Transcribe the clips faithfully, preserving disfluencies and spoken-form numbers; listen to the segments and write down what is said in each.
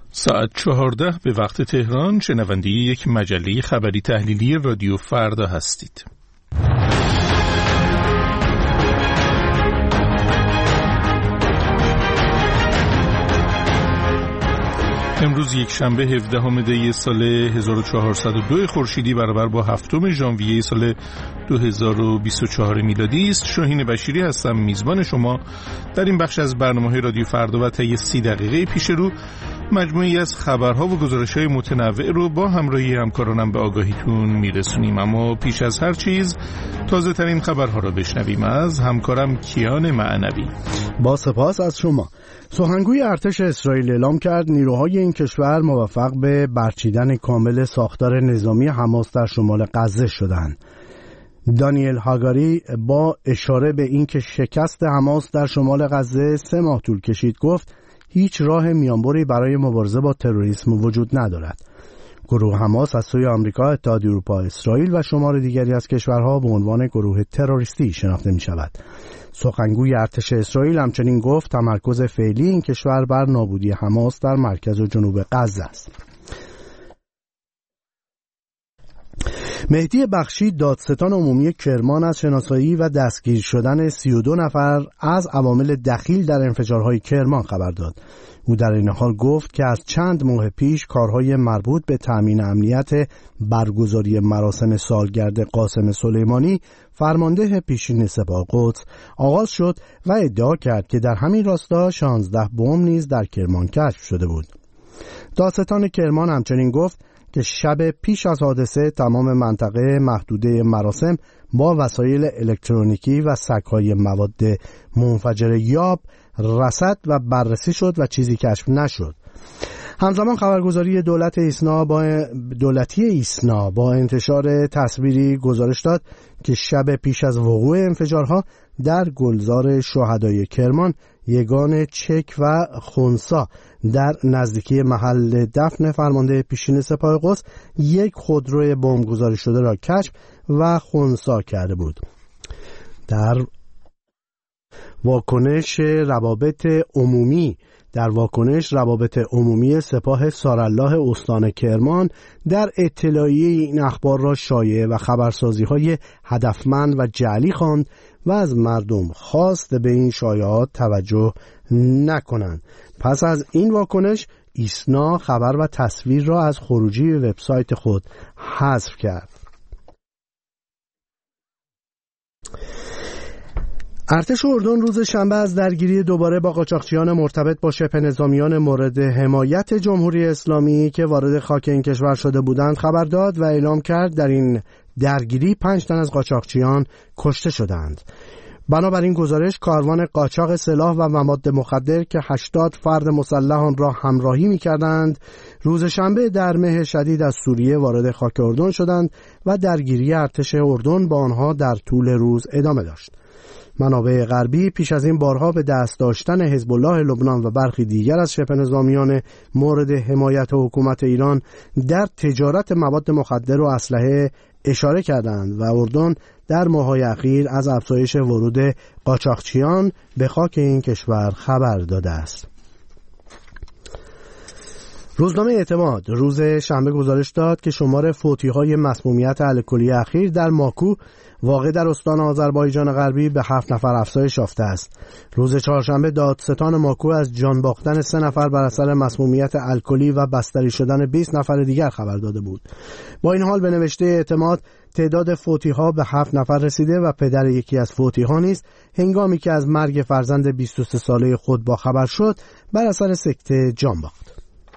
ساعت چهارده به وقت تهران، شنونده یک مجله خبری تحلیلی رادیو فردا هستید. امروز یک شنبه هفدهم دی سال هزار و چهارصد و دو خورشیدی برابر با هفتم ژانویه سال دو هزار و بیست و چهار میلادی است. شاهین بشیری هستم، میزبان شما در این بخش از برنامه رادیو فردا و طی سی دقیقه پیش رو مجموعی از خبرها و گزارش‌های متنوع رو با همراهی همکارانم به آگاهیتون میرسونیم. اما پیش از هر چیز تازه ترین خبرها رو بشنویم از همکارم کیان معنوی. با سپاس از شما. سخنگوی ارتش اسرائیل اعلام کرد نیروهای این کشور موفق به برچیدن کامل ساختار نظامی حماس در شمال غزه شدند. دانیل هاگاری با اشاره به اینکه شکست حماس در شمال غزه سه ماه طول کشید گفت هیچ راه میانبری برای مبارزه با تروریسم وجود ندارد. گروه حماس از سوی آمریکا، اتحادیه اروپا، اسرائیل و شمار دیگری از کشورها به عنوان گروه تروریستی شناخته می شود. سخنگوی ارتش اسرائیل همچنین گفت تمرکز فعلی این کشور بر نابودی حماس در مرکز و جنوب غزه است. مهدی بخشی، دادستان عمومی کرمان، از شناسایی و دستگیر شدن سی و دو نفر از عوامل دخیل در انفجارهای کرمان خبر داد. او در این حال گفت که از چند ماه پیش کارهای مربوط به تأمین امنیت برگزاری مراسم سالگرد قاسم سلیمانی، فرمانده پیشین سپاه قدس، آغاز شد و ادعا کرد که در همین راستا شانزده بمب نیز در کرمان کشف شده بود. دادستان کرمان همچنین گفت که شب پیش از حادثه تمام منطقه محدوده مراسم با وسایل الکترونیکی و سگ‌های مواد منفجر یاب رصد و بررسی شد و چیزی کشف نشد. همزمان خبرگزاری دولت ایسنا با دولتی ایسنا با انتشار تصویری گزارش داد که شب پیش از وقوع انفجارها در گلزار شهدای کرمان، یگان چک و خونسا در نزدیکی محل دفن فرمانده پیشین سپاه قدس یک خودروی بمبگذاری شده را کشف و خونسا کرده بود. در واکنش روابط عمومی در واکنش روابط عمومی سپاه سارالله استان کرمان در اطلاعیه این اخبار را شایعه و خبرسازی‌های هدفمند و جعلی خواند و از مردم خواست به این شایعات توجه نکنند. پس از این واکنش ایسنا خبر و تصویر را از خروجی وبسایت خود حذف کرد. ارتش اردن روز شنبه از درگیری دوباره با قاچاقچیان مرتبط با شبه نظامیان مورد حمایت جمهوری اسلامی که وارد خاک این کشور شده بودند خبر داد و اعلام کرد در این درگیری پنج تن از قاچاقچیان کشته شدند. بنابراین گزارش کاروان قاچاق سلاح و مواد مخدر که هشتاد فرد مسلح آن را همراهی می‌کردند روز شنبه در مه شدید از سوریه وارد خاک اردن شدند و درگیری ارتش اردن با آنها در طول روز ادامه داشت. منابع غربی پیش از این بارها به دست داشتن حزب الله لبنان و برخی دیگر از شبه نظامیان مورد حمایت حکومت ایران در تجارت مواد مخدر و اسلحه اشاره کردند و اردن در ماه‌های اخیر از افزایش ورود قاچاقچیان به خاک این کشور خبر داده است. روزنامه اعتماد روز شنبه گزارش داد که شمار فوتی‌های مسمومیت الکلی اخیر در ماکو واقع در استان آذربایجان غربی به هفت نفر افزایش یافته است. روز چهارشنبه دادستان ماکو از جان باختن سه نفر بر اثر مسمومیت الکلی و بستری شدن بیست نفر دیگر خبر داده بود. با این حال به نوشته اعتماد تعداد فوتی‌ها به هفت نفر رسیده و پدر یکی از فوتی‌ها نیز هنگامی که از مرگ فرزند بیست و سه ساله خود با خبر شد بر اثر سکته جان باخت.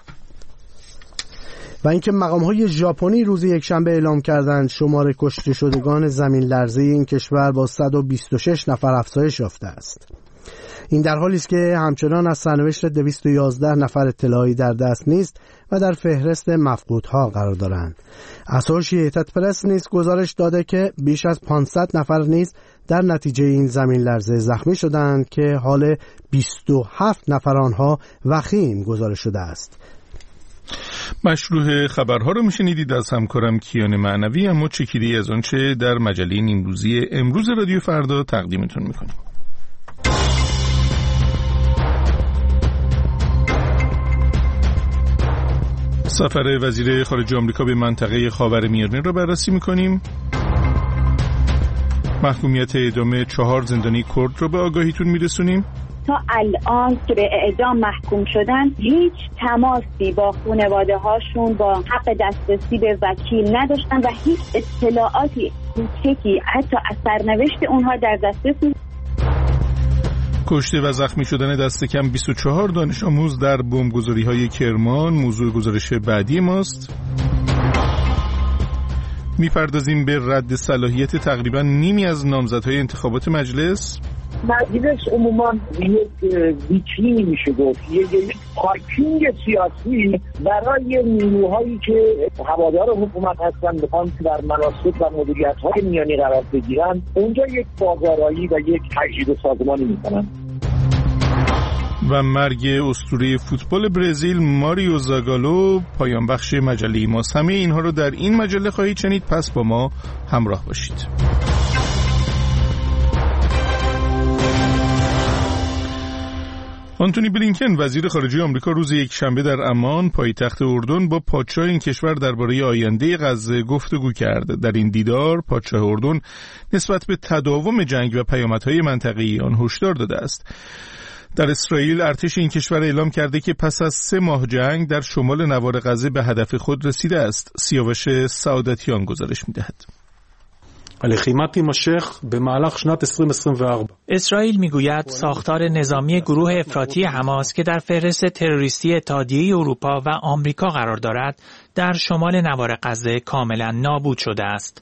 و اینکه مقام‌های ژاپنی روز یکشنبه اعلام کردند شمار کشته شدگان زمین لرزه این کشور با صد و بیست و شش نفر افزایش یافته است. این در حالی است که همچنان از سرنوشت دویست و یازده نفر اطلاعی در دست نیست و در فهرست مفقودها قرار دارند. اسوشییتد پرس نیز گزارش داده که بیش از پانصد نفر نیز در نتیجه این زمین لرزه زخمی شدند که حال بیست و هفت نفر آنها وخیم گزارش شده است. مشروع خبرها رو میشنیدید از همکارم کیان معنوی، اما چکیده‌ای از آنچه در مجله نیمروزی امروز رادیو فردا تقدیمتون میکنیم. سفر وزیر خارجه آمریکا به منطقه خاورمیانه را بررسی می‌کنیم. محکومیت اعدام چهار زندانی کرد را به آگاهیتون میرسونیم. تا الان که به اعدام محکوم شدن هیچ تماسی با خانواده هاشون با حق دسترسی به وکیل نداشتن و هیچ اطلاعاتی کوچکی حتی از سرنوشت اونها در دسترس نیست. کشته و زخمی شدن دست کم بیست و چهار دانش آموز در بمبگذاری‌های کرمان موضوع گزارش بعدی ماست. میپردازیم به رد صلاحیت تقریبا نیمی از نامزدهای انتخابات مجلس. مجلس عموما یک ویترینی میشه گفت، یک پارکینگ سیاسی برای نیروهایی که هوادار حکومت هستند بخوان در مناصب و مدیریت‌های میانی قرار بگیرن، اونجا یک بازارایی و یک تجدید سازمانی میکنن. و مرگ اسطوره فوتبال برزیل ماریو زاگالو پایان بخش مجله ماست. همه اینها رو در این مجله خواهید شنید، پس با ما همراه باشید. آنتونی بلینکن وزیر خارجه آمریکا روز یکشنبه در عمان پایتخت اردن با پادشاه این کشور درباره آینده غزه گفتگو کرد. در این دیدار پادشاه اردن نسبت به تداوم جنگ و پیامدهای منطقه‌ای آن هشدار داده است. در اسرائیل ارتش این کشور اعلام کرده که پس از سه ماه جنگ در شمال نوار غزه به هدف خود رسیده است. سیاوش سعادتیان گزارش می‌دهد. اسرائیل میگوید ساختار نظامی گروه افراطی حماس که در فهرست تروریستی اتحادیه اروپا و آمریکا قرار دارد در شمال نوار غزه کاملا نابود شده است.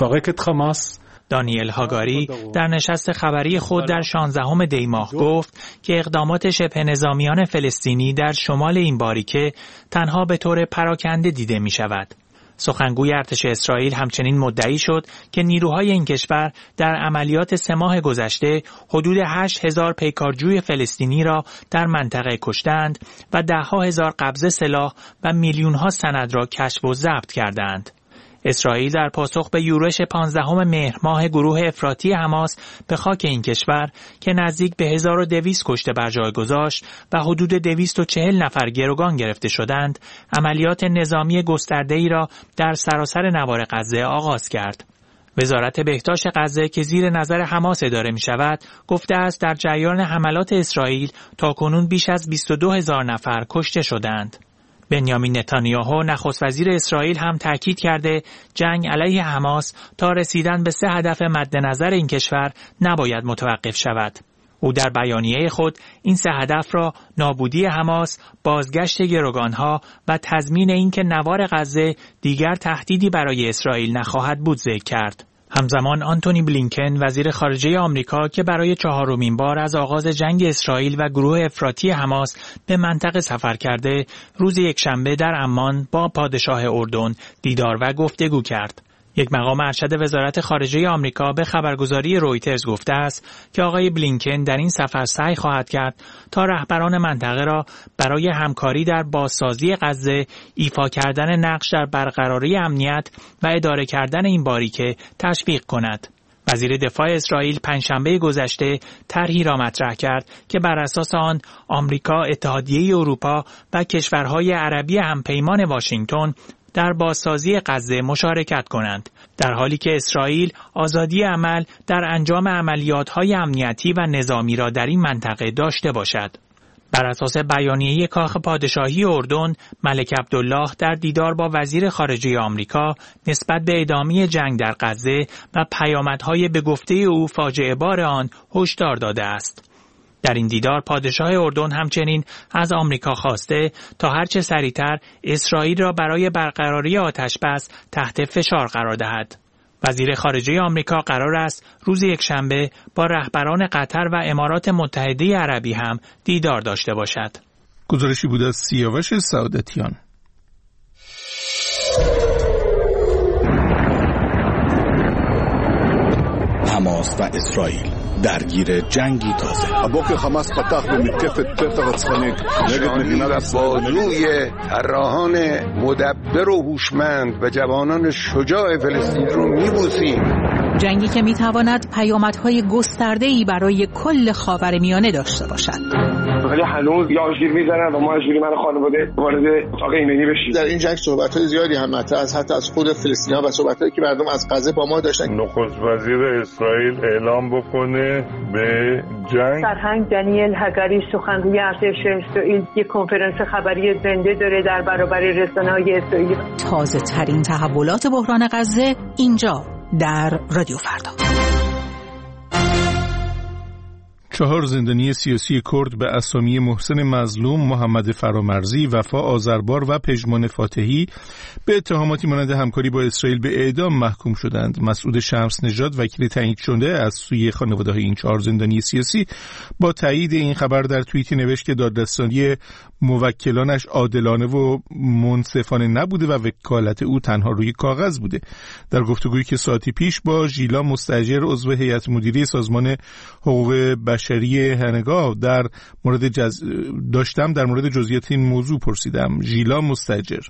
دانیل هاگاری در نشست خبری خود در شانزدهم دی ماه گفت که اقدامات شبه نظامیان فلسطینی در شمال این باریکه تنها به طور پراکنده دیده می شود. سخنگوی ارتش اسرائیل همچنین مدعی شد که نیروهای این کشور در عملیات سه ماه گذشته حدود هشت هزار پیکارجوی فلسطینی را در منطقه کشتند و دهها هزار قبضه سلاح و میلیونها سند را کشف و ضبط کردند. اسرائیل در پاسخ به یورش پانزدهم مهر ماه گروه افراطی حماس به خاک این کشور که نزدیک به هزار و دویست کشته بر جای گذاشت و حدود دویست و چهل نفر گروگان گرفته شدند، عملیات نظامی گسترده‌ای را در سراسر نوار غزه آغاز کرد. وزارت بهداشت غزه که زیر نظر حماس اداره می شود، گفته است در جریان حملات اسرائیل تاکنون بیش از بیست و دو هزار نفر کشته شدند. بنیامین نتانیاهو نخست وزیر اسرائیل هم تاکید کرده جنگ علیه حماس تا رسیدن به سه هدف مد نظر این کشور نباید متوقف شود. او در بیانیه خود این سه هدف را نابودی حماس، بازگشت گروگانها و تضمین اینکه نوار غزه دیگر تهدیدی برای اسرائیل نخواهد بود ذکر کرد. همزمان آنتونی بلینکن وزیر خارجه آمریکا که برای چهارمین بار از آغاز جنگ اسرائیل و گروه افراطی حماس به منطقه سفر کرده، روز یکشنبه در عمان با پادشاه اردن دیدار و گفتگو کرد. یک مقام ارشد وزارت خارجه آمریکا به خبرگزاری رویترز گفته است که آقای بلینکن در این سفر سعی خواهد کرد تا رهبران منطقه را برای همکاری در بازسازی غزه، ایفا کردن نقش در برقراری امنیت و اداره کردن این باریکه تشویق کند. وزیر دفاع اسرائیل پنجشنبه گذشته طرحی را مطرح کرد که بر اساس آن آمریکا، اتحادیه اروپا و کشورهای عربی همپیمان واشنگتن در بازسازی غزه مشارکت کنند، در حالی که اسرائیل آزادی عمل در انجام عملیات‌های امنیتی و نظامی را در این منطقه داشته باشد. بر اساس بیانیه کاخ پادشاهی اردن، ملک عبدالله در دیدار با وزیر خارجه آمریکا نسبت به ادامه جنگ در غزه و پیامدهای به گفته او فاجعه بار آن هشدار داده است. در این دیدار پادشاه اردن همچنین از آمریکا خواسته تا هرچه سریعتر اسرائیل را برای برقراری آتش‌بس تحت فشار قرار دهد. وزیر خارجه آمریکا قرار است روز یکشنبه با رهبران قطر و امارات متحده عربی هم دیدار داشته باشد. گزارشی بود از سیاوش سعادتیان. حماس و اسرائیل درگیر جنگی تازه. הבוקר חמאס פתח במתקפת פתע רצחנית נגד מדינת ישראל. بازوی طراحان مدبر و هوشمند و جوانان شجاع فلسطین رو میبوسیم. جنگی که میتواند پیامدهای گسترده‌ای برای کل خاورمیانه داشته باشد. ولی هنوز یا آژیر میزنن و ما آژیری من خانواده وارد اتاق ایمنی بشیم. در این جنگ صحبت‌های زیادی هم مطرح از حتی از خود فلسطینی‌ها و صحبت‌هایی که مردم از غزه با ما داشتن. نخست وزیر اسرائیل اعلام بکنه به جنگ. سرهنگ دانیل هگاری سخنگوی ارتش اسرائیل یک کنفرانس خبری زنده داره در برابر رسانه‌های اسرائیلی. تازه ترین تحولات بحران غزه اینجا در رادیو فردا. چهار زندانی سیاسی کرد به اسامی محسن مظلوم، محمد فرامرزی، وفا آذربار و پژمان فاتحی به اتهاماتی مانند همکاری با اسرائیل به اعدام محکوم شدند. مسعود شمس نژاد، وکیل تایید شده از سوی خانواده‌های این چهار زندانی سیاسی، با تایید این خبر در توییتی نوشت که دادرسانی موکلانش عادلانه و منصفانه نبوده و وکالت او تنها روی کاغذ بوده. در گفتگویی که ساعتی پیش با ژیلا مستاجر، عضو هیئت مدیره سازمان حقوق بشری هنگاه در مورد جز... داشتم در مورد جزئیات این موضوع پرسیدم. ژیلا مستاجر: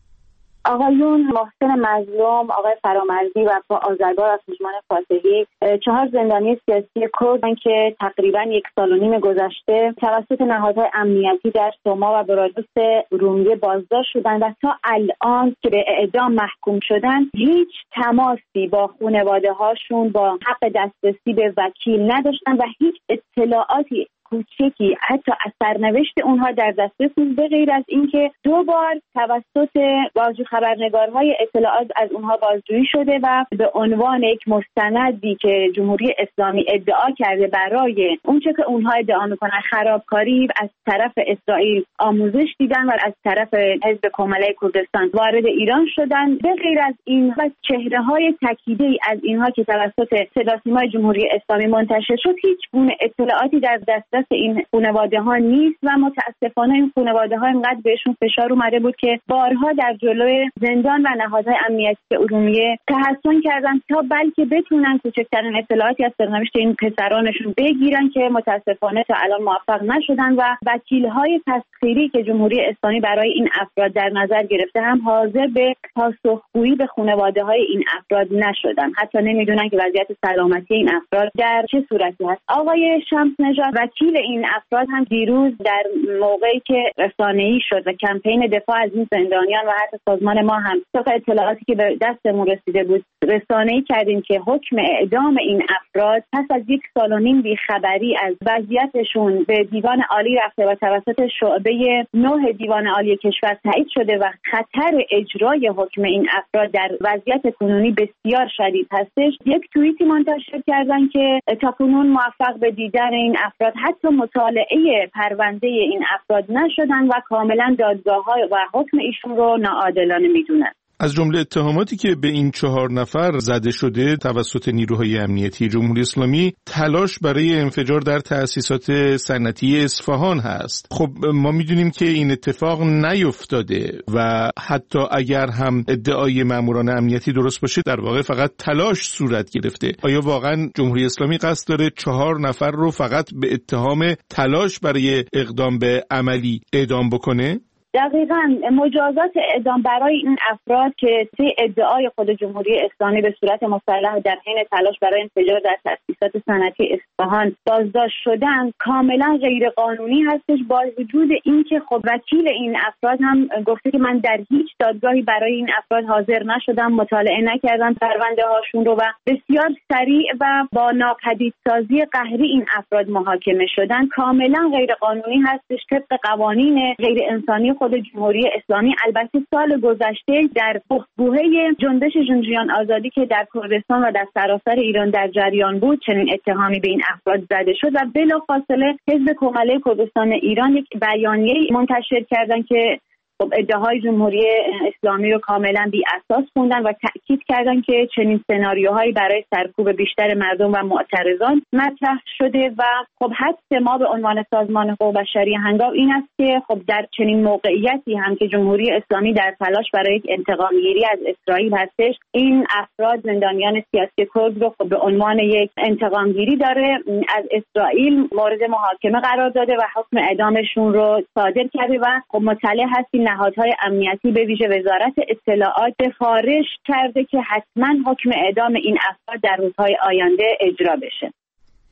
آقایون محسن مظلوم، آقای فرامرزی و آذربار و پژمان فاتحی، چهار زندانی سیاسی کردن که تقریبا یک سال و نیم گذشته توسط نهادهای امنیتی در سوما و برادوس ارومیه بازداشت شدند و تا الان که به اعدام محکوم شدن هیچ تماسی با خانواده هاشون، با حق دسترسی به وکیل نداشتن و هیچ اطلاعاتی کوچکی حتی از سرنوشت اونها در دسترس نیست، به غیر از اینکه دو بار توسط بازجو خبرنگارهای اطلاعات از اونها بازجویی شده و به عنوان یک مستندی که جمهوری اسلامی ادعا کرده برای اونچه که اونها ادعا میکنن خرابکاری از طرف اسرائیل آموزش دیدن و از طرف حزب کماله کردستان وارد ایران شدن. به غیر از این و چهره‌های تکیده‌ای از اینها که توسط صداسیمای جمهوری اسلامی منتشر شد، هیچ گونه اطلاعاتی در دست این خانواده ها نیست و متاسفانه این خانواده ها اینقدر بهشون فشار اومده بود که بارها در جلوی زندان و نهادهای امنیتی ارومیه تحصن کردن تا بلکه بتونن کوچکترین اطلاعاتی از سرنوشت این پسرانشون بگیرن که متاسفانه تا الان موفق نشدن و وکیل‌های تسخیری که جمهوری اسلامی برای این افراد در نظر گرفته هم حاضر به پاسخگویی به خانواده‌های این افراد نشدن. حتی نمیدونن که وضعیت سلامتی این افراد در چه صورتی هست. آقای شمس نژاد، وکیل این افراد، هم دیروز در موقعی که رسانه‌ای شد و کمپین دفاع از این زندانیان و حتی سازمان ما هم طبق اطلاعاتی که به دستمون رسیده بود رسانه‌ای کردیم که حکم اعدام این افراد پس از یک سال و نیم بیخبری از وضعیتشون به دیوان عالی رفته و توسط شعبه نه دیوان عالی کشور تایید شده و خطر اجرای حکم این افراد در وضعیت کنونی بسیار شدید هستش. یک توییتی منتشر کردن که تاکنون موفق به دیدن این افراد حتی مطالعه پرونده این افراد نشدن و کاملا دادگاه‌ها و حکم ایشون رو ناعادلانه میدونن. از جمله اتهاماتی که به این چهار نفر زده شده توسط نیروهای امنیتی جمهوری اسلامی تلاش برای انفجار در تأسیسات صنعتی اصفهان هست. خب ما میدونیم که این اتفاق نیفتاده و حتی اگر هم ادعای ماموران امنیتی درست باشه در واقع فقط تلاش صورت گرفته. آیا واقعا جمهوری اسلامی قصد داره چهار نفر رو فقط به اتهام تلاش برای اقدام به عملی اعدام بکنه؟ دقیقاً مجازات اعدام برای این افراد که طی ادعای خود جمهوری اسلامی به صورت مسلح در حین تلاش برای انفجار در تأسیسات صنعتی اصفهان بازداشت شدن کاملا غیر قانونی هستش، با وجود اینکه خب وکیل این افراد هم گفته که من در هیچ دادگاهی برای این افراد حاضر نشدم، مطالعه نکردم پرونده هاشون رو و بسیار سریع و با ناپدیدسازی قهری این افراد محاکمه شدن. کاملا غیر قانونی هستش طبق قوانین غیر انسانی خود جمهوری اسلامی. البته سال گذشته در بحبوحه جنبش جنجیان آزادی که در کردستان و در سراسر ایران در جریان بود چنین اتهامی به این افراد زده شد و بلافاصله حزب کماله کردستان ایران یک بیانیه منتشر کردن که خب ادعاهای جمهوری اسلامی رو کاملا بی اساس خوندن و تأکید کردن که چنین سناریوهایی برای سرکوب بیشتر مردم و معترضان مطرح شده و خب حدس ما به عنوان سازمان حقوق بشری هنگام این است که خب در چنین موقعیتی هم که جمهوری اسلامی در تلاش برای یک انتقام گیری از اسرائیل هستش، این افراد زندانیان سیاسی کرد رو خب به عنوان یک انتقام گیری داره از اسرائیل مورد محاکمه قرار داده و حکم اعدامشون رو صادر کرده و خب مطلع هستیم نهادهای امنیتی به ویژه وزارت اطلاعات سفارش کرده که حتما حکم اعدام این افراد در روزهای آینده اجرا بشه.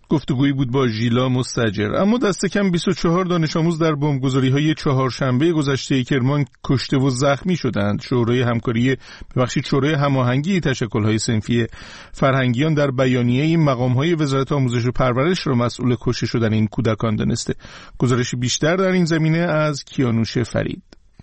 گفتگویی بود با ژیلا مستاجر. اما دست کم بیست و چهار دانش آموز در بمبگذاری‌های چهارشنبه گذشته کرمان کشته و زخمی شدند. شورای همکاری ببخشید شورای هماهنگی تشکل‌های صنفی فرهنگیان در بیانیه‌ای مقام‌های وزارت آموزش و پرورش را مسئول کشته شدن این کودکان دانسته. گزارش بیشتر در این زمینه از کیانوش فرید.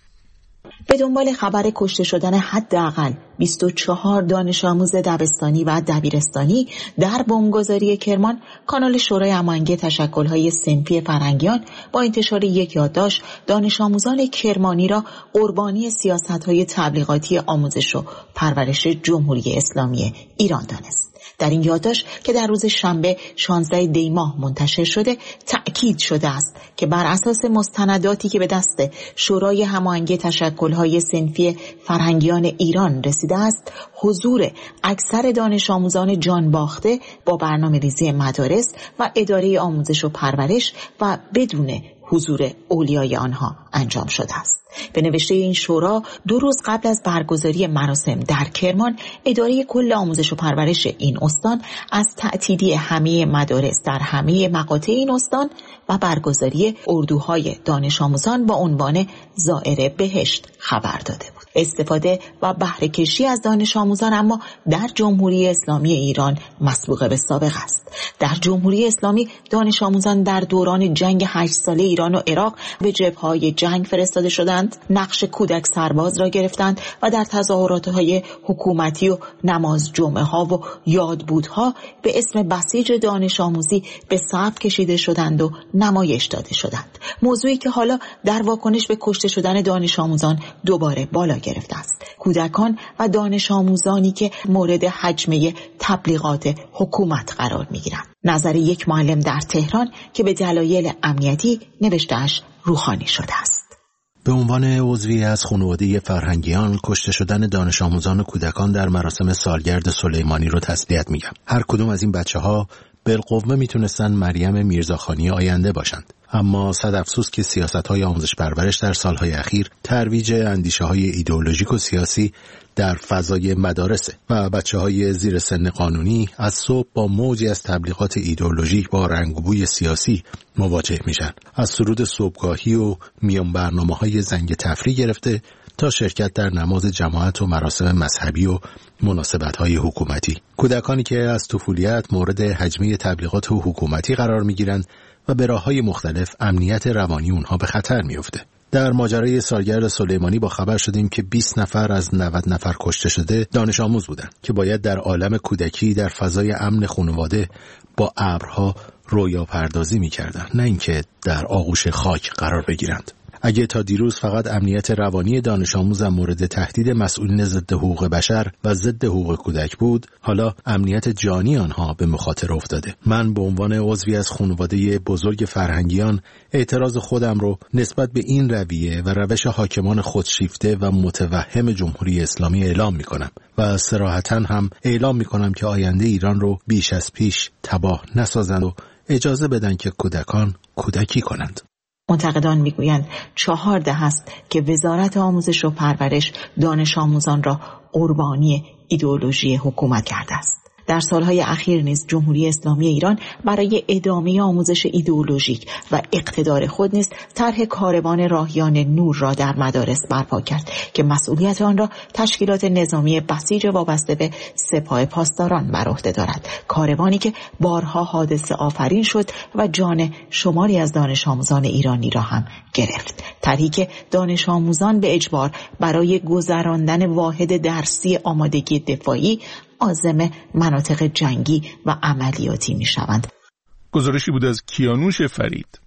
به دنبال خبر کشته شدن حداقل بیست و چهار دانش آموز دبستانی و دبیرستانی در بمبگذاری کرمان، کانال شورای هماهنگی تشکل‌های صنفی فرهنگیان با انتشار یک یادداشت دانش آموزان کرمانی را قربانی سیاست‌های تبلیغاتی آموزش و پرورش جمهوری اسلامی ایران دانست. در این یادداشت که در روز شنبه شانزده دی ماه منتشر شده، تأکید شده است که بر اساس مستنداتی که به دست شورای هماهنگی تشکل‌های صنفی فرهنگیان ایران رسیده است، حضور اکثر دانش آموزان جان باخته با برنامه‌ریزی مدارس و اداره آموزش و پرورش و بدون حضور اولیای آنها انجام شده است. به نوشته این شورا، دو روز قبل از برگزاری مراسم در کرمان، اداره کل آموزش و پرورش این استان از تعطیلی همه مدارس در همه مقاطع این استان و برگزاری اردوهای دانش آموزان با عنوان زائر بهشت خبر داده بود. استفاده و بهره کشی از دانش آموزان اما در جمهوری اسلامی ایران مسبوق به سابق است. در جمهوری اسلامی دانش آموزان در دوران جنگ هشت ساله ایران و عراق به جبهه‌های جنگ فرستاده شدند، نقش کودک سرباز را گرفتند و در تظاهرات‌های حکومتی و نماز جمعه ها و یادبودها به اسم بسیج دانش آموزی به صف کشیده شدند و نمایش داده شدند. موضوعی که حالا در واکنش به کشته شدن دانش آموزان دوباره بالا گرفته است. کودکان و دانش آموزانی که مورد هجمه تبلیغات حکومت قرار می‌گیرند. نظر یک معلم در تهران که به دلایل امنیتی نوشته‌اش روحانی شده است. به عنوان عضوی از خانواده فرهنگیان، کشته شدن دانش آموزان و کودکان در مراسم سالگرد سلیمانی رو تسلیت میگم. هر کدوم از این بچه‌ها بالقوه میتونستن مریم میرزاخانی آینده باشند. اما صد افسوس که سیاست‌های آموزش پرورش در سالهای اخیر ترویج اندیشه‌های ایدئولوژیک و سیاسی در فضای مدارسه و بچه‌های زیر سن قانونی از صبح با موجی از تبلیغات ایدئولوژیک با رنگ و بوی سیاسی مواجه میشن. از سرود صبحگاهی و میان برنامه‌های زنگ تفریح گرفته تا شرکت در نماز جماعت و مراسم مذهبی و مناسبت‌های حکومتی. کودکانی که از طفولیت مورد هجمه تبلیغات حکومتی قرار می‌گیرند و به راه‌های مختلف امنیت روانی اونها به خطر میفته. در ماجرای سالگرد سلیمانی با خبر شدیم که بیست نفر از نود نفر کشته شده دانش آموز بودند که باید در عالم کودکی در فضای امن خانواده با ابرها رویا پردازی می‌کردند، نه اینکه در آغوش خاک قرار بگیرند. اگه تا دیروز فقط امنیت روانی دانش آموزان مورد تهدید مسئولین ضد حقوق بشر و ضد حقوق کودک بود، حالا امنیت جانی آنها به مخاطره افتاده. من به عنوان عضوی از خانواده بزرگ فرهنگیان اعتراض خودم رو نسبت به این رویه و روش حاکمان خودشیفته و متوهم جمهوری اسلامی اعلام می‌کنم و صراحتاً هم اعلام می‌کنم که آینده ایران رو بیش از پیش تباه نسازند و اجازه بدن که کودکان کودکی کنند. منتقدان میگویند چهار دهه است که وزارت آموزش و پرورش دانش آموزان را قربانی ایدئولوژی حکومت کرده است. در سالهای اخیر نیز جمهوری اسلامی ایران برای ادامه آموزش ایدئولوژیک و اقتدار خود نیز طرح کاروان راهیان نور را در مدارس برپا کرد که مسئولیت آن را تشکیلات نظامی بسیج وابسته به سپاه پاسداران بر عهده دارد. کاروانی که بارها حادثه آفرین شد و جان شماری از دانش آموزان ایرانی را هم گرفت. طرحی که دانش آموزان به اجبار برای گذراندن واحد درسی آمادگی دفاعی عازم مناطق جنگی و عملیاتی می شوند. گزارشی بود از کیانوش فرید.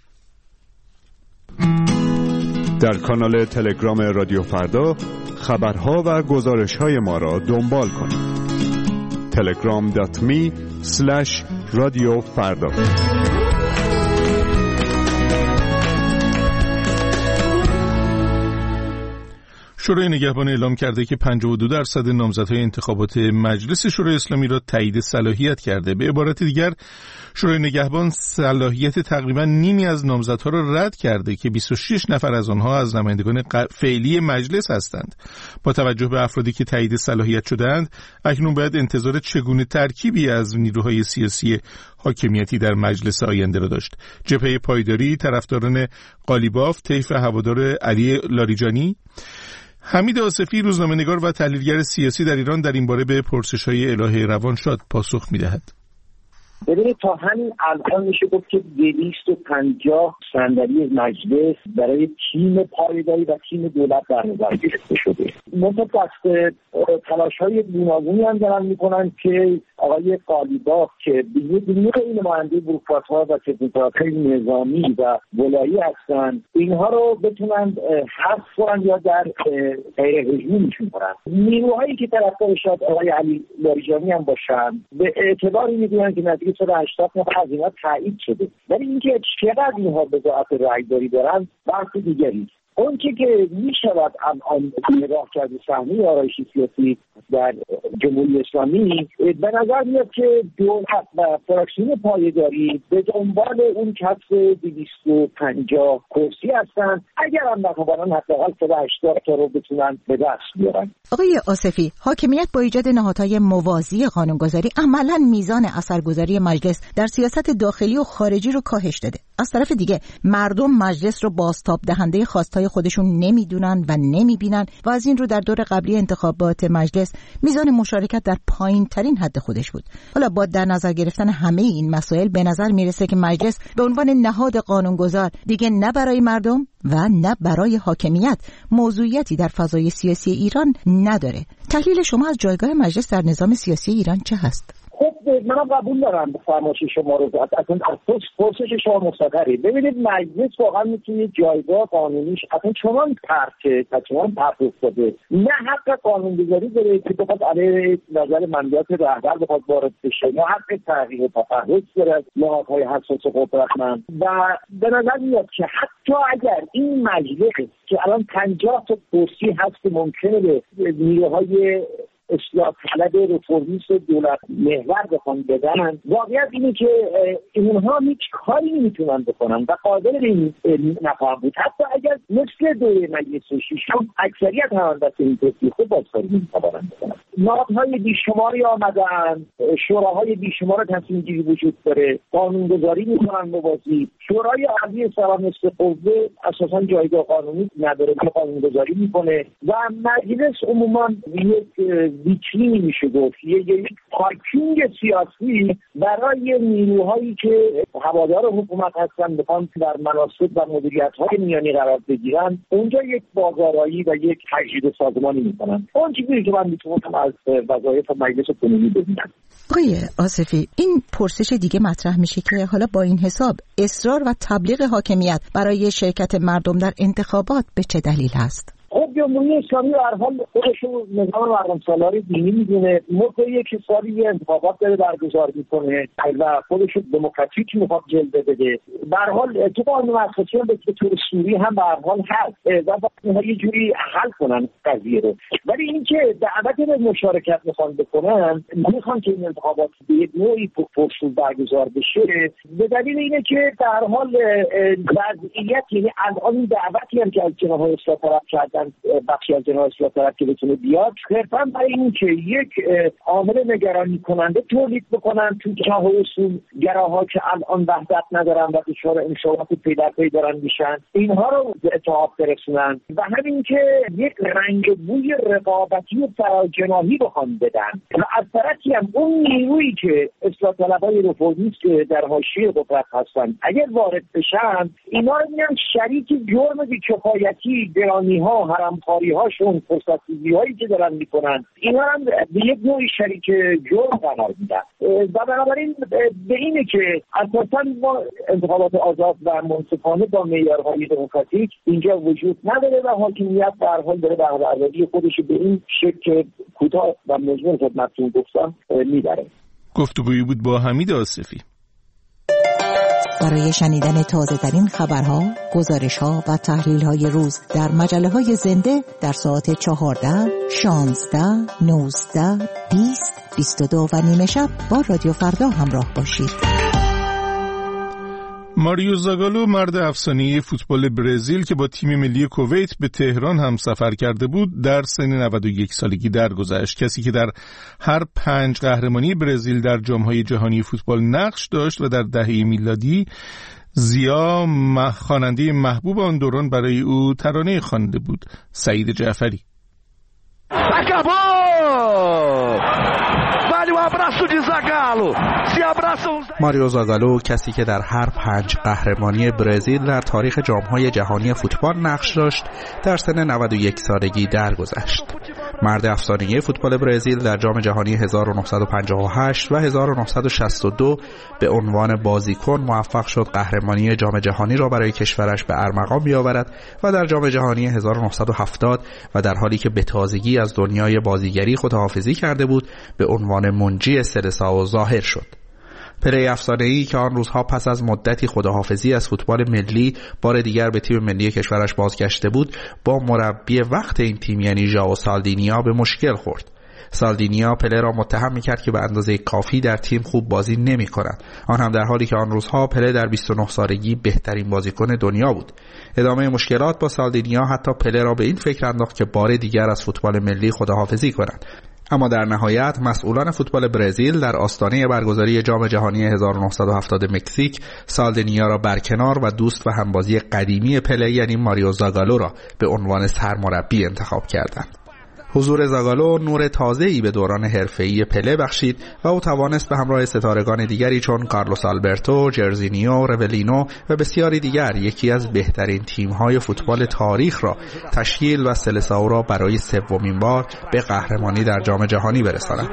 در کانال تلگرام رادیو فردا خبرها و گزارش‌های ما را دنبال کنید. تلگرام دات می اسلش رادیو فردا. شورای نگهبان اعلام کرده که پنجاه و دو درصد نامزدهای انتخابات مجلس شورای اسلامی را تایید صلاحیت کرده. به عبارت دیگر شورای نگهبان صلاحیت تقریبا نیمی از نامزدها را رد کرده که بیست و شش نفر از آنها از نمایندگان فعلی مجلس هستند. با توجه به افرادی که تایید صلاحیت شدند، اکنون باید انتظار چگونه ترکیبی از نیروهای سیاسی حاکمیتی در مجلس آینده را داشت. جبهه پایداری، طرفداران قالیباف، طیف هوادار علی لاریجانی. حمید آصفی، روزنامه‌نگار و تحلیلگر سیاسی در ایران، در این باره به پرسش‌های الهه روانشاد پاسخ می‌دهد. ببینید تا همین الان میشه گفت که دویست و پنجاه صندلی مجلس برای تیم پایداری و تیم دولت در نظر گرفته شده. منتها دست تلاش‌های گوناگونی هم دارن میکنن که آقای قالیباف که بیرون این نماینده بوروکرات‌ها و تکنوکرات‌های نظامی و ولایی هستن، اینها رو بتونن حذف کنن یا در غیر هجومشون کنن. نیروهایی که طرفدار شاید آقای علی لاریجانی هم باشن، به اعتباری میگن که نزدیک صد و هشتاد نفر از اینها تایید شده، ولی اینکه چقدر اینها بضاعت رأیداری دارن بحث دیگری. اون چی که می شود الان نگاه کرد صحنه آرایش سیاسی در جمهوری اسلامی، به نظر میاد که دولت و فراکسیون پایداری به دنبال اون کسب دویست و پنجاه کرسی هستند، اگر هم نتوانن حداقل صد و هشتاد تا رو بتونن به دست بیارن. آقای آصفی، حاکمیت با ایجاد نهادهای موازی قانونگذاری عملاً میزان اثرگذاری مجلس در سیاست داخلی و خارجی رو کاهش داده. از طرف دیگه مردم مجلس رو بازتاب دهنده خواستهای خودشون نمیدونن و نمیبینن و از این رو در دور قبلی انتخابات مجلس میزان مشارکت در پایین ترین حد خودش بود. حالا با در نظر گرفتن همه این مسائل به نظر میرسه که مجلس به عنوان نهاد قانونگذار دیگه نه برای مردم و نه برای حاکمیت موضوعیتی در فضای سیاسی ایران نداره. تحلیل شما از جایگاه مجلس در نظام سیاسی ایران چه هست؟ خب منم قبول دارم فرمایش شما رو، اصلا از پرسش شما مستقری. ببینید مجلس واقعا میتونه جایگاه قانونیش اصلا چنان پرته و چنان پرت افتاده، نه حق قانونگذاری داره که بخواد علیه نظر منبعات رهبر بخواد وارد بشه، نه حق تحقیق و تفحص داره نهادهای حساس و قدرتمند. و به نظر میاد که حتی اگر این مجلس که الان پنجاه تا کرسی هست که ممکنه به نیروهای اصلاح طلب رفرمیست دولت محور بخوان بدن، واقعیت اینه که اینها هیچ کاری نمیتونن بکنن و قادر به این نخواهند بود. حتی اگر مثل دوره مجلس ششم اکثریت هم دست این کرسی خود بازکاری نمیتوانند بکنن. نهادهای بیشماری آمدن، شوراهای بیشمار تصمیم گیری وجود داره، قانونگذاری میکنن موازی. شورای عالی سرانسته قوه اساسا جایگاه قانونی نداره که قانونگذاری میکنه و مجلس عموما یک ویترینی میشه گفت، یک پارکینگ سیاسی برای نیروهایی که هوادار حکومت هستن بخوان در مناصب و مدیریت‌های میانی قرار بگیرن، اونجا یک بازارایی و یک تجدید سازمانی میکنن. اون چیزی که من میتونم از وظایف مجلس کنونی ببینم. آقای آصفی، این پرسش دیگه مطرح میشه که حالا با این حساب اصرار و تبلیغ حاکمیت برای شرکت مردم در انتخابات به چه دلیل هست؟ خب جمهوری اسلامی به هر حال خودشو نظام مردم سالاری دینی میدونه، موقعی یک سالی یه انتخابات داره برگزار میکنه و خودشو دموکراتیک میخواد جلوه بده. به هر حال تو قانون اساسی هم به طور سوری هم به هر حال هست و باید یه جوری حل کنن قضیه رو. ولی اینکه دعوت به مشارکت میخوان بکنن، میخوان که این انتخابات به یک نوعی پرسو برگزار بشه، به دلیل اینه که به هر حال وضعیت، یعنی الان این دعوتی هم که از جناح اصلاح طلب کردن، بخشی از جناح اصلاح طلب که بتونه بیاد، صرفا برای این که یک عامل نگرانی کننده تولید بکنن تو جناح اصول گراها که الان وحدت ندارن و دچار انشاءات پی در پی دارن میشن، اینها رو به اتحاد برسونن و همین که یک رنگ بوی رقابتی و فراجناحی بخوان بدن و از طرفی هم اون نیرویی که اصلاح طلبای رفرمیست که در حاشیه قدرت هستن اگر وارد بشن، اینا رو میگن شریک جرم بی‌کفایتی، گرانی‌ها، حرمخواری هاشون، فرصت‌سازی هایی که دارن میکنن، اینا هم به یک نوعی شریک جرم قرار میدن و بنابراین به اینه که اساسا ما انتخابات آزاد و منصفانه با معیارهای دموکراتیک اینجا وجود نداره و حاکمیت به هر حال داره بهره‌برداری خودش به این شکل کوتاه و مجموع خدمتتون گفتم میبره. گفتگویی بود با حمید آصفی. برای شنیدن تازه‌ترین خبرها، گزارش‌ها و تحلیل‌های روز در مجله‌های زنده در ساعت چهارده، شانزده، نوزده، بیست، بیست و دو و نیمه شب با رادیو فردا همراه باشید. ماریو زاگالو، مرد افسانه‌ای فوتبال برزیل که با تیم ملی کویت به تهران هم سفر کرده بود، در سن نود و یک سالگی درگذشت. کسی که در هر پنج قهرمانی برزیل در جام‌های جهانی فوتبال نقش داشت و در دهه میلادی زیا خواننده محبوب آن دوران برای او ترانه خوانده بود. سعید جعفری. ماریو زاگالو، کسی که در هر پنج قهرمانی برزیل در تاریخ جام‌های جهانی فوتبال نقش داشت، در سن نود و یک سالگی درگذشت. مرد افسانه‌ای فوتبال برزیل در جام جهانی هزار و نهصد و پنجاه و هشت و هزار و نهصد و شصت و دو به عنوان بازیکن موفق شد قهرمانی جام جهانی را برای کشورش به ارمغان بیاورد و در جام جهانی هزار و نهصد و هفتاد و در حالی که به تازگی از دنیای بازیگری خداحافظی کرده بود، به عنوان منجی سلسائو ظاهر شد. پله افسانه‌ای که آن روزها پس از مدتی خداحافظی از فوتبال ملی بار دیگر به تیم ملی کشورش بازگشته بود، با مربی وقت این تیم یعنی ژائو سالدینیا به مشکل خورد. سالدینیا پله را متهم می‌کرد که به اندازه کافی در تیم خوب بازی نمی‌کند، آن هم در حالی که آن روزها پله در بیست و نه سالگی بهترین بازیکن دنیا بود. ادامه مشکلات با سالدینیا حتی پله را به این فکر انداخت که بار دیگر از فوتبال ملی خداحافظی کند. اما در نهایت مسئولان فوتبال برزیل در آستانه برگزاری جام جهانی هزار و نهصد و هفتاد مکزیک سالدینیا را برکنار و دوست و همبازی قدیمی پله یعنی ماریو زاگالو را به عنوان سرمربی انتخاب کردند. حضور زاگالو نور تازه‌ای به دوران حرفه‌ای پله بخشید و او توانست به همراه ستارگان دیگری چون کارلوس آلبرتو، جرزینیو، رولینو و بسیاری دیگر یکی از بهترین تیم‌های فوتبال تاریخ را تشکیل و سلسائو را برای سومین بار به قهرمانی در جام جهانی برساند.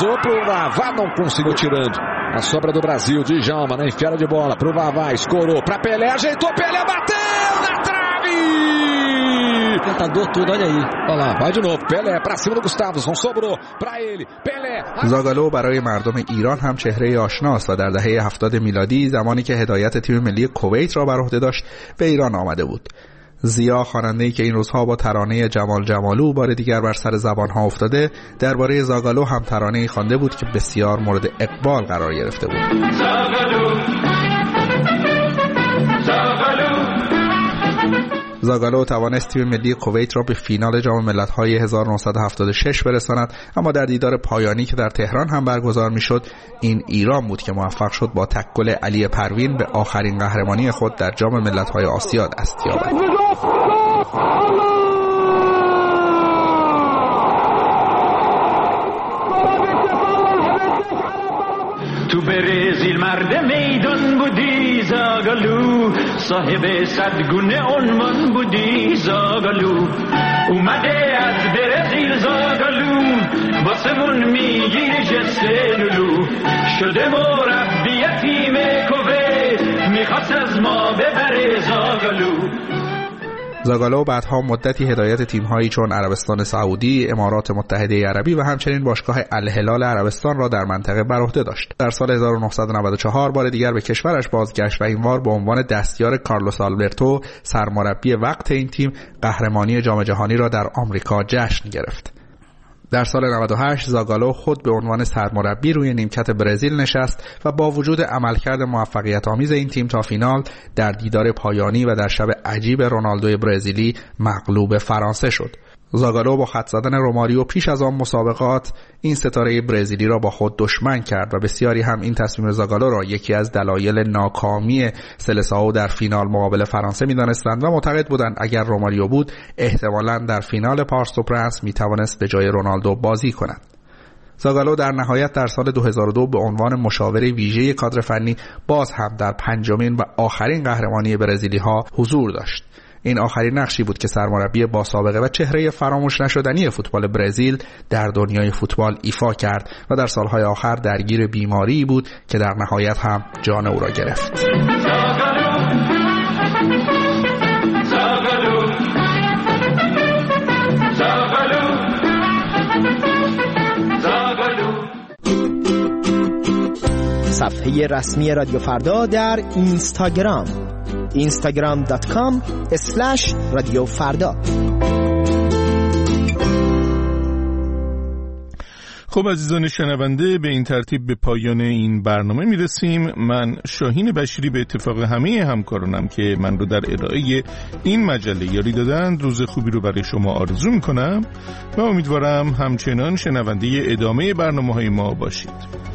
A sobra do Brasil, Djalma na enfiada de bola pro Vavá, escorou pra Pelé, ajeitou, Pelé bateu na trave! Tentador tudo, olha aí. Olha lá, vai de novo, Pelé pra cima do Gustavo, não sobrou pra ele, Pelé. زاگالو برای مردم ایران هم چهره آشناست و در دهه هفتاد میلادی زمانی که هدایت تیم ملی کویت را بر عهده داشت به ایران آمده بود. زیا، خواننده‌ای که این روزها با ترانه جمال جمالو بار دیگر بر سر زبان‌ها افتاده، درباره زاگالو هم ترانه‌ای خوانده بود که بسیار مورد اقبال قرار گرفته بود. زاگالو زاگالو زاگالو توانست تیم ملی کویت را به فینال جام ملت‌های هزار و نهصد و هفتاد و شش برساند، اما در دیدار پایانی که در تهران هم برگزار می‌شد، این ایران بود که موفق شد با تکل علی پروین به آخرین قهرمانی خود در جام ملت‌های آسیا دست یابد. تو برزیل مرد میدان بودی زاگالو، صاحب صدگونه عنوان بودی زاگالو، اومده از برزیل زاگالو، واسمون میگیری جسته لولو، شده مربی تیم کویت، میخواست از ما ببره زاگالو. زاگالو بعدها مدتی هدایت تیم‌هایی چون عربستان سعودی، امارات متحده عربی و همچنین باشگاه الهلال عربستان را در منطقه بر عهده داشت. در سال هزار و نهصد و نود و چهار بار دیگر به کشورش بازگشت و این بار به عنوان دستیار کارلوس آلبرتو، سرمربی وقت این تیم، قهرمانی جام جهانی را در آمریکا جشن گرفت. در سال نود و هشت زاگالو خود به عنوان سرمربی روی نیمکت برزیل نشست و با وجود عملکرد موفقیت آمیز این تیم تا فینال، در دیدار پایانی و در شب عجیب رونالدو برزیلی مغلوب فرانسه شد. زاگالو با خط زدن روماریو پیش از آن مسابقات این ستاره برزیلی را با خود دشمن کرد و بسیاری هم این تصمیم زاگالو را یکی از دلایل ناکامی سلسائو در فینال مقابل فرانسه می‌دانستند و معتقد بودند اگر روماریو بود احتمالاً در فینال پارس و پرنس می‌توانست به جای رونالدو بازی کند. زاگالو در نهایت در سال دو هزار و دو به عنوان مشاور ویژه کادر فنی باز هم در پنجمین و آخرین قهرمانی برزیلی‌ها حضور داشت. این آخرین نقشی بود که سرمربی با سابقه و چهره فراموش نشدنی فوتبال برزیل در دنیای فوتبال ایفا کرد و در سالهای آخر درگیر بیماری بود که در نهایت هم جان او را گرفت. صفحه رسمی رادیو فردا در اینستاگرام اینستاگرام دات کام اسلش رادیو فردا. خب عزیزان شنونده، به این ترتیب به پایان این برنامه میرسیم. من شاهین بشیری به اتفاق همه همکارانم که من رو در ارائه این مجله یاری دادند روز خوبی رو برای شما آرزو میکنم و امیدوارم همچنان شنونده ادامه برنامه‌های ما باشید.